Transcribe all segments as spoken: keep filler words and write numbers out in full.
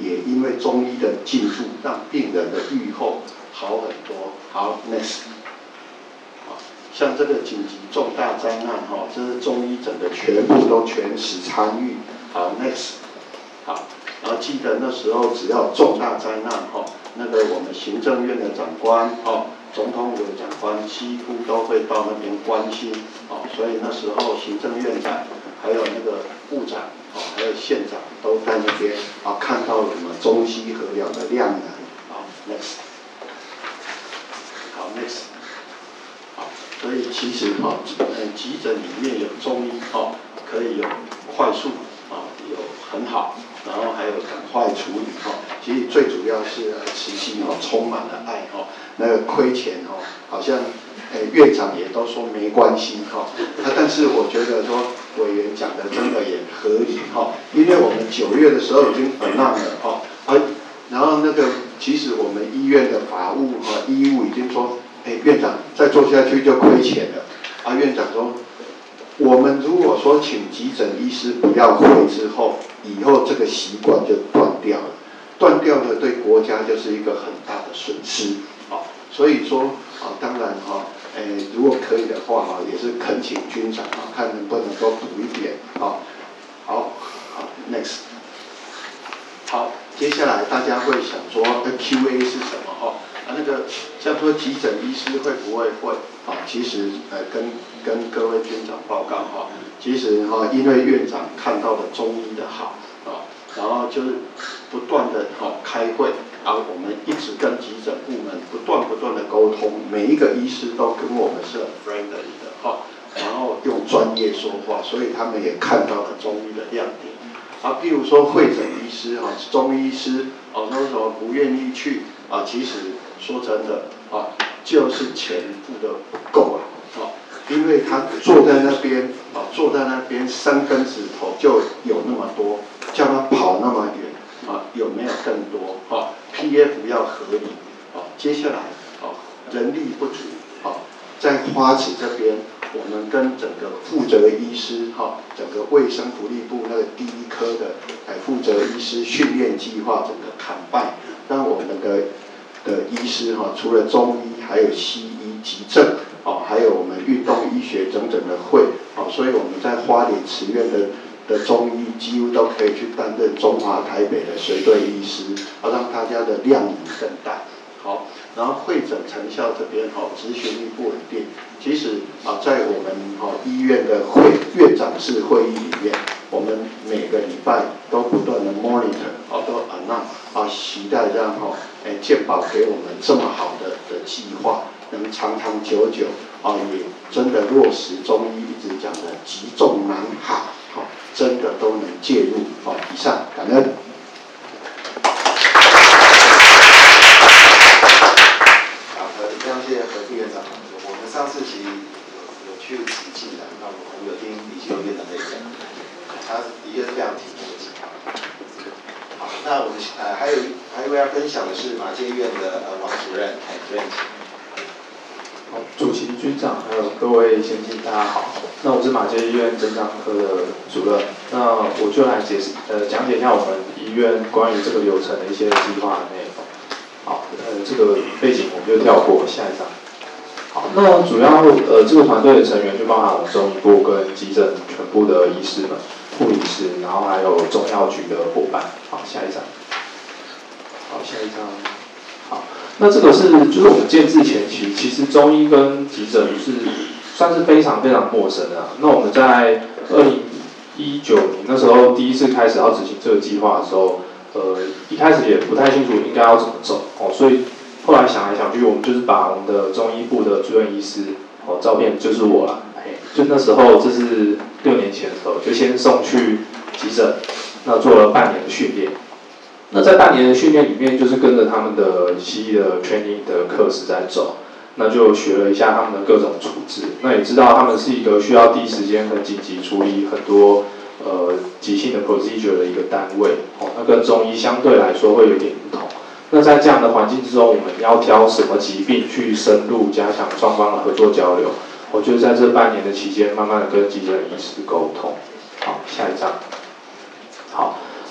也因为中医的进步，让病人的预后好很多。好 ，next。像这个紧急重大灾难哈，这是中医整个全部都全时参与。好 ，next， 好，然后记得那时候只要重大灾难哈，那个我们行政院的长官哦，总统府的长官几乎都会到那边关心哦，所以那时候行政院长还有那个部长哦，还有县长都在那边啊，看到我们中西合疗的量能。好 ，next， 好 ，next。所以其实哈、哦，呃，急诊里面有中医哦，可以有快速啊、哦，有很好，然后还有赶快处理哈、哦。其实最主要是呃慈禧哦，充满了爱哈、哦。那个亏钱哦，好像呃院长也都说没关系哈、哦。啊，但是我觉得说委员讲的真的也合理哈、哦，因为我们九月的时候已经很浪了哈、哦，啊，然后那个其实我们医院的法务和医务已经说。哎，院长再做下去就亏钱了。啊，院长说，我们如果说请急诊医师不要会之后，以后这个习惯就断掉了，断掉了对国家就是一个很大的损失。啊，所以说啊，当然哈、啊，哎，如果可以的话哈、啊，也是恳请军长啊，看能不能够补一点。啊，好，好 ，next。好，接下来大家会想说 ，Q A 是什么？哈。啊，那个像说急诊医师会不会会啊？其实呃，跟跟各位军长报告哈，其实哈、啊，因为院长看到了中医的好啊，然后就是不断的哈、啊、开会，然后我们一直跟急诊部门不断不断的沟通，每一个医师都跟我们是很 friendly 的哈、啊，然后用专业说话，所以他们也看到了中医的亮点。啊，譬如说会诊医师哈、啊，中医师哦，那为什么不愿意去啊？其实。说真的啊，就是钱付的不够啊，啊，因为他坐在那边啊，坐在那边三根指头就有那么多，叫他跑那么远啊，有没有更多啊 ？P F 要合理啊，接下来啊，人力不足啊，在花旗这边，我们跟整个负责医师哈、啊，整个卫生福利部那个第一科的哎负责医师训练计划整个砍败，让我们的。的医师哈，除了中医，还有西医、急症，哦，还有我们运动医学整整的会，哦，所以我们在花莲慈院的的中医几乎都可以去担任中华台北的随队医师，要让大家的量能更大。好，然后会诊成效这边哈，执行力不稳定。其实啊，在我们哈医院的会院长室会议里面，我们每个礼拜都不断的 monitor， 哦，都 announce 啊，期待让哈，哎，健保给我们这么好的的计划，能长长久久啊，也真的落实中医一直讲的急重难好，好，真的都能介入。好，以上感恩。 非常谢谢何副院长。我们上次其实有有去慈济的，那我们有听李奇勇院长在讲，他的确是非常体面的情况。好，那我们呃还有还有一位要分享的是马偕医院的呃王主任，哎，主任请。 好，主席、军长还有各位先进大家好。那我是马偕医院诊脏科的主任，那我就来解释呃讲解一下我们医院关于这个流程的一些计划的内容。好，呃，这个背景我们就跳过，下一张。好，那主要呃这个团队的成员就包含我们中医部跟急诊全部的医师们、护理师，然后还有中药局的伙伴。好，下一张。好，下一张。好，那这个是就是我们建制前期，其实中医跟急诊是算是非常非常陌生的、啊。那我们在二零一九年那时候第一次开始要执行这个计划的时候。呃，一开始也不太清楚应该要怎么走哦，所以后来想来想去，我们就是把我们的中医部的住院医师哦，照片就是我啦，哎，就那时候这是六年前的时候，就先送去急诊，那做了半年的训练。那在半年的训练里面，就是跟着他们的西医的 training 的课时在走，那就学了一下他们的各种处置，那也知道他们是一个需要第一时间很紧急处理很多。呃，急性的 procedure 的一个单位，哦，那跟中医相对来说会有点不同。那在这样的环境之中，我们要挑什么疾病去深入加强双方的合作交流？我就是在这半年的期间，慢慢的跟急诊医师沟通。好，下一张。好，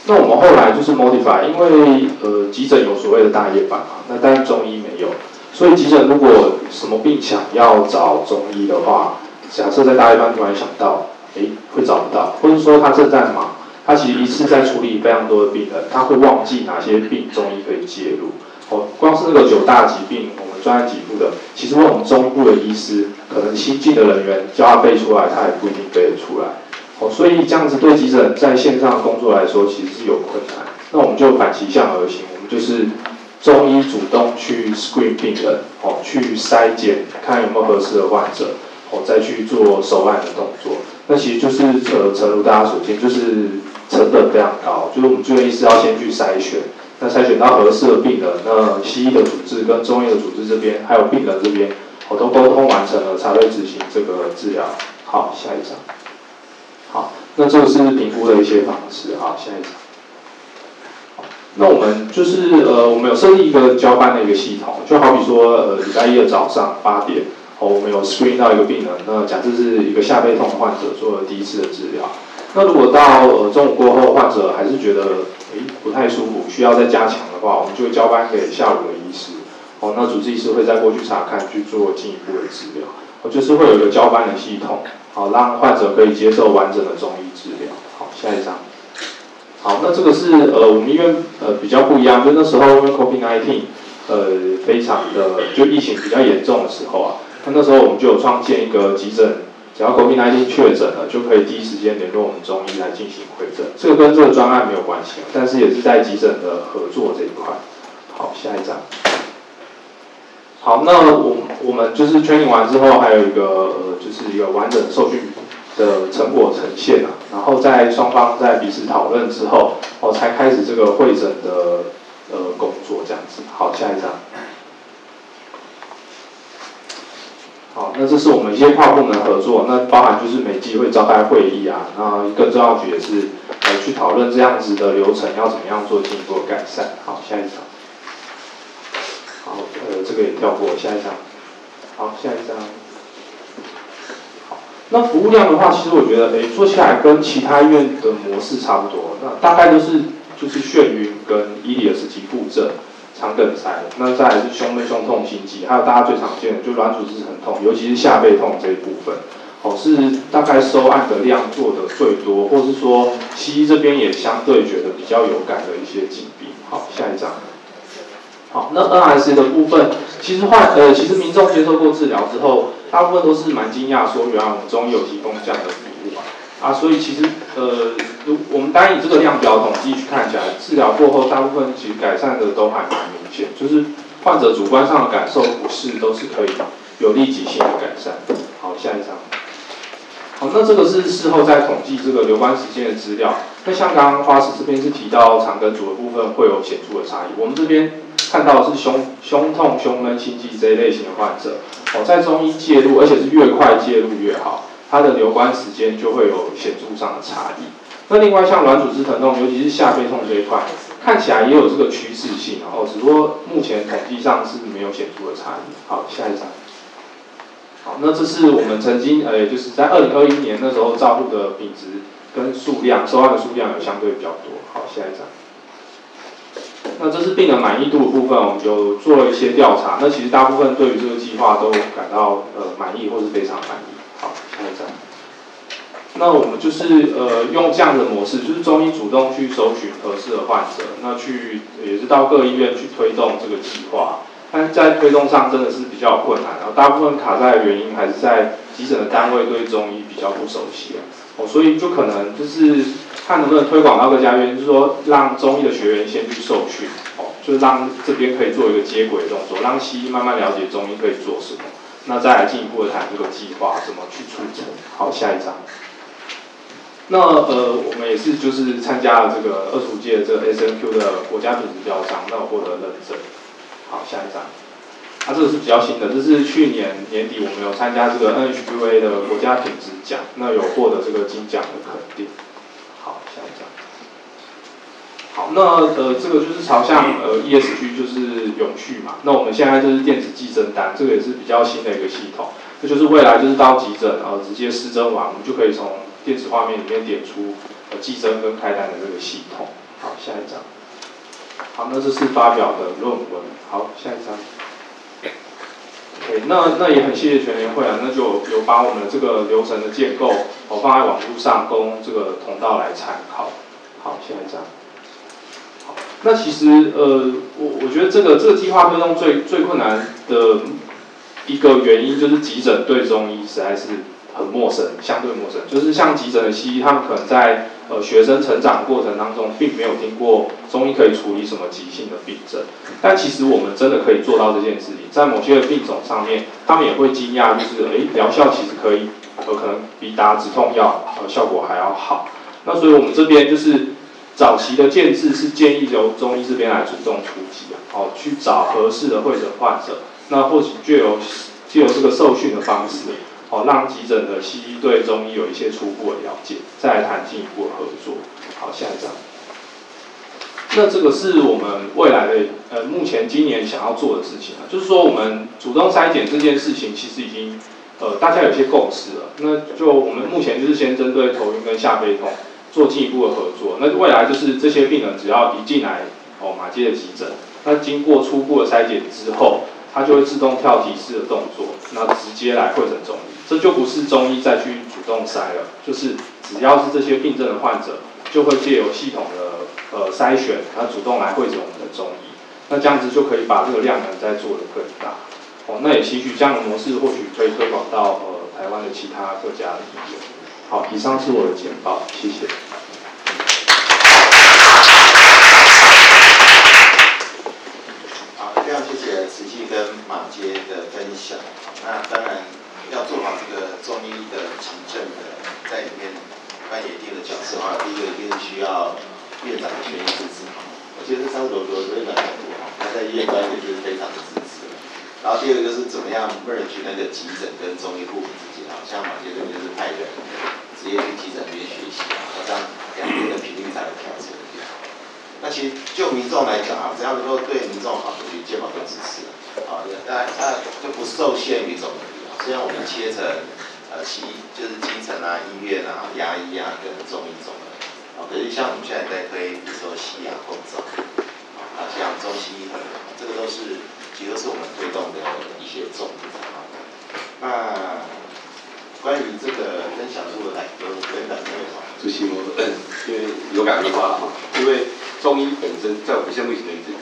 那我们后来就是 modify， 因为呃急诊有所谓的大夜班嘛，那但是中医没有，所以急诊如果什么病想要找中医的话，假设在大夜班突然想到，哎，会找不到，或者说他正在忙，他其实一次在处理非常多的病人，他会忘记哪些病中医可以介入。哦，光是那个九大疾病，我们专案给付的，其实我们中医部的医师，可能新进的人员叫他背出来，他也不一定背得出来。哦，所以这样子对急诊在线上的工作来说，其实是有困难。那我们就反其向而行，我们就是中医主动去 screen 病人，哦，去筛检，看有没有合适的患者，哦，再去做手按的动作。那其实就是呃，诚如大家所见，就是成本非常高，就是我们住院医师要先去筛选，那筛选到合适的病人，那西医的主治跟中医的主治这边，还有病人这边，我都沟通完成了，才会执行这个治疗。好，下一张。好，那这个是评估的一些方式。好，下一张。好，那我们就是呃，我们有设立一个交班的一个系统，就好比说呃，礼拜一的早上八点，哦，我们有 screen 到一个病人，那假设是一个下背痛患者做了第一次的治疗。那如果到呃中午过后，患者还是觉得诶不太舒服，需要再加强的话，我们就会交班给下午的医师。哦，那主治医师会再过去查看，去做进一步的治疗。哦，就是会有一个交班的系统，好，让患者可以接受完整的中医治疗。好，下一张。好，那这个是呃我们医院呃比较不一样，就那时候因为 COVID 十九 呃非常的就疫情比较严重的时候啊，那那时候我们就有创建一个急诊。只要 COVID 十九 确诊了，就可以第一时间联络我们中医来进行会诊。这个跟这个专案没有关系，但是也是在急诊的合作这一块。好，下一张。好，那我我们就是 training 完之后，还有一个呃，就是一个完整受训的成果呈现啊，然后在双方在彼此讨论之后，哦，才开始这个会诊的呃工作这样子。好，下一张。好，那这是我们一些跨部门合作，那包含就是每季会召开会议啊，那更重要的也是呃去讨论这样子的流程要怎么样做进一步的改善。好，下一张。好，呃，这个也跳过，下一张。好，下一张。好，那服务量的话，其实我觉得，哎，做起来跟其他医院的模式差不多，那大概都是就是眩晕跟伊里尔斯及附症。肠梗塞，那再来是胸闷、胸痛、心悸，还有大家最常见的就软组织疼痛，尤其是下背痛这一部分，哦，是大概收案的量做的最多，或是说西医这边也相对觉得比较有感的一些疾病。好，下一张。好，那 N R S 的部分，其实患呃，其实民众接受过治疗之后，大部分都是蛮惊讶，说原来我们中医有提供这样的服务啊。啊，所以其实呃，如我们单以这个量表统计去看起来，治疗过后大部分其实改善的都还蛮明显，就是患者主观上的感受不适都是可以有立即性的改善。好，下一张。好，那这个是事后再统计这个留观时间的资料。那像刚刚花石这边是提到肠梗阻的部分会有显著的差异，我们这边看到的是胸胸痛、胸闷、心悸这一类型的患者，哦，在中医介入，而且是越快介入越好。它的留观时间就会有显著上的差异。那另外像软组织疼痛，尤其是下背痛这一块，看起来也有这个趋势性，然后只不过目前统计上是没有显著的差异。好，下一张。好，那这是我们曾经呃，就是在二零二一年那时候照护的品质跟数量，收案的数量有相对比较多。好，下一张。那这是病人满意度的部分，我们就做了一些调查。那其实大部分对于这个计划都感到呃满意或是非常满意。好，下一张。那我们就是呃用这样的模式，就是中医主动去搜寻合适的患者，那去也是到各医院去推动这个计划，但是在推动上真的是比较有困难，然后大部分卡在的原因还是在急诊的单位对中医比较不熟悉哦，所以就可能就是看能不能推广到各家医院，就是说让中医的学员先去受训哦，就是让这边可以做一个接轨动作，让西医慢慢了解中医可以做什么。那再来进一步的谈这个计划怎么去促成。好，下一章。那呃，我们也是就是参加了这个二十五届这个 S N Q 的国家品质标章，那我获得认证。好，下一章。啊，这个是比较新的，这是去年年底我们有参加这个 N H Q A 的国家品质奖，那有获得这个金奖的肯定。好，下一章。好，那呃，这个就是朝向呃 E S G 就是永续嘛。那我们现在就是电子计征单，这个也是比较新的一个系统。这就是未来就是到急诊呃直接施征完，我们就可以从电子画面里面点出呃计征跟开单的这个系统。 下一张。好，那这是发表的论文。好，下一张。OK， 那那也很谢谢全联会啊，那就有把我们这个流程的建构，哦放在网络上供这个同道来参考。好，下一张。好，那其实呃，我我觉得这个这个计划推动最最困难的一个原因就是急诊对中医实在是很陌生，相对陌生。就是像急诊的西医，他们可能在呃学生成长过程当中，并没有听过中医可以处理什么急性的病症。但其实我们真的可以做到这件事情，在某些病种上面，他们也会惊讶，就是诶疗效其实可以，呃可能比打止痛药呃效果还要好。那所以我们这边就是早期的建制是建议由中医这边来主动出击啊，哦去找合适的会诊患者，那或许就有借由这个受训的方式。哦，让急诊的西医对中医有一些初步的了解，再来谈进一步的合作。好，下一张。那这个是我们未来的呃，目前今年想要做的事情啊，就是说我们主动筛检这件事情，其实已经呃大家有些共识了。那就我们目前就是先针对头晕跟下背痛做进一步的合作。那未来就是这些病人只要一进来哦马街的急诊，那经过初步的筛检之后，它就会自动跳提示的动作，那直接来会诊中医，这就不是中医再去主动筛了，就是只要是这些病症的患者，就会借由系统的呃筛选，那主动来会诊我们的中医，那这样子就可以把这个量能再做得更大。哦，那也期许这样的模式或许可以推广到呃台湾的其他各家的医院。好，以上是我的简报，谢谢。 非常谢谢慈济跟马街的分享。那当然要做好这个中医的急症的，在里面扮演一定的角色的话，第一个一定是需要院长的全力支持。我记得是上次罗罗院长讲过，他在医院端也就是非常的支持。然后第二个就是怎么样 merge 那个急诊跟中医护理之间，像马街这边就是派人直接去急诊里面学习，那这样两边的频率才会调整。那其实就民众来讲啊，只要能够对民众好，其实健保都支持了，啊，那它就不受限于种类啊。虽然我们切成呃西就是基层啊、医院啊、牙医啊跟中医种类，啊，可是像我们现在在推，比如说西洋共照，啊，像中西医合，这个都是其实都是我们推动的一些重点啊。那关于这个分享，如果来有人讲这个话， 主席我嗯，因为有感而发了哈，因为中医本身在我们现在目前的这个